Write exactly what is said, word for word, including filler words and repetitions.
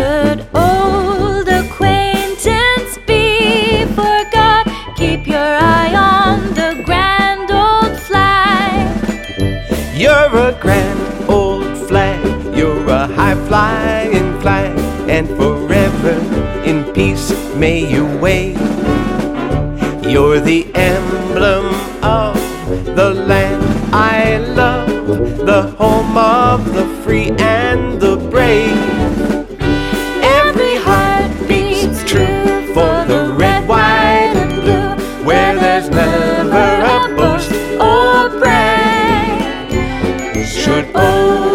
Should old acquaintance be forgot, keep your eye on the grand old flag. You're a grand old flag, you're a high-flying flag, and forever in peace may you wave. You're the emblem of the land I love, the home of the free and the brave. Every heart beats true for the red, white, and blue, where there's never a boast or brag. Should old